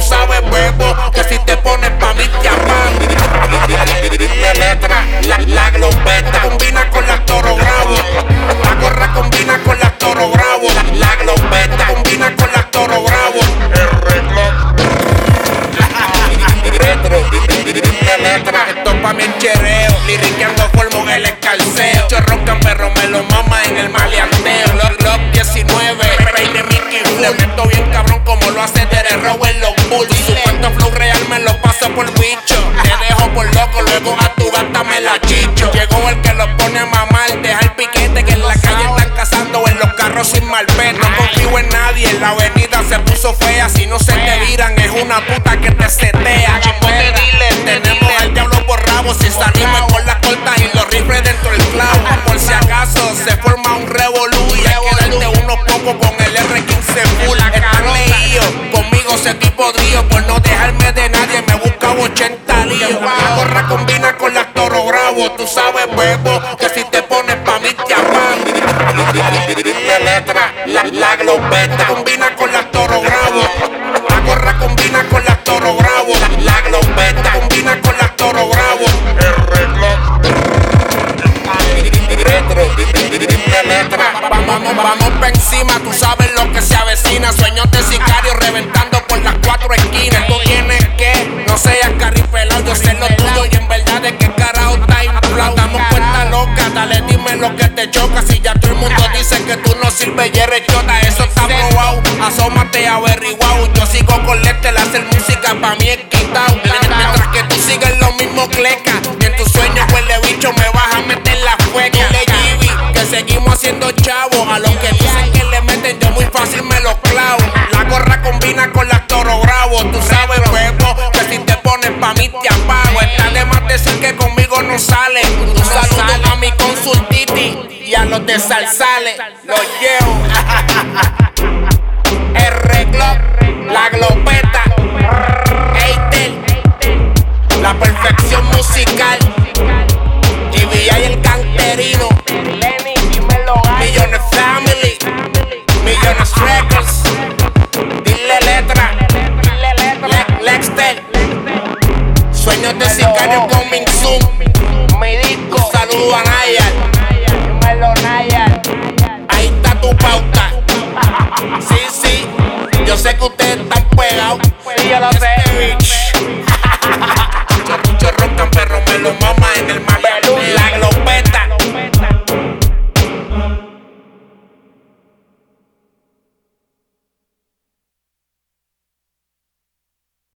sabes, bebo, que si te pones pa' mí te apago. Dile letra, la glopeta combina con la Toro Bravo. La gorra combina con la Toro Bravo. La glopeta combina con la Toro Bravo. Retro, dile letra, esto pa' mi chereo. Liriqueando polvo en el escalceo. Muchos roncan, pero me lo mama en el maleanteo. Los 19, peine Mickey Bull. Le meto bien cabrón como lo hace Derek Rowe en los Bulls. Su cuento flow real me lo paso por bicho. Te dejo por loco, luego a tu gata me la chicho. Llegó el que lo pone a mamar, deja el piquete que en la calle están cazando en los carros sin malvete. No confío en nadie, en la avenida se puso fea. Si no se te viran es una puta que te setea. Chipote dile, tenemos al diablo por rabo. Si salimos con las cortas y los rifles dentro del clavo. Por si acaso se forma un revolú y hay que darte unos pocos con el R15 full. Están leídos, conmigo ese tipo drío. Por no dejarme de nadie me busca 80 líos. La gorra combina con la Toro Bravo. Tú sabes, bebo, que si te pones pa' mí te apago. Dile letra, la glopeta combina con la Toro Bravo. La gorra combina con la Toro Bravo. La glopeta combina con la Toro Bravo. Retro, dile letra. Vamos pa' encima, tú sabes lo que se avecina. Sueños de sicario reventando por las cuatro esquinas. Tú tienes que, no seas carripelado, yo sé lo tuyo y en verdad de qué carajo está inflado. Damos cuenta loca, dale dime lo que te choca. Si ya todo el mundo dice que tú no sirves y eres chota, eso está probado. Asómate averiguado, yo sigo con Lester, hacer música pa' mí es quitado. Mientras que tú sigues lo mismo cleca, y en tus sueños huele bicho me vas a meter la fueca. Dile Gibi, que seguimos haciendo chavo. A los que dicen que le meten yo muy fácil me los clavo. La gorra combina con la Toro Bravo. Tú sabes, bebo, que si te pones pa' mí te apago. Está de más decir que conmigo no sale. Un saludo a mi consultiti y a los de Salsales. Los llevo. R-Glock, la glopeta, Eitel, la perfección musical, GBI el canterino, Millones Family, Millones Records. Dile letra, Lexter, Sueños de sicario coming soon. Mi disco, un saludo a Nayar. Ahí está tu pauta. Sí, yo sé que ustedes están pegados. Sí, yo lo sé.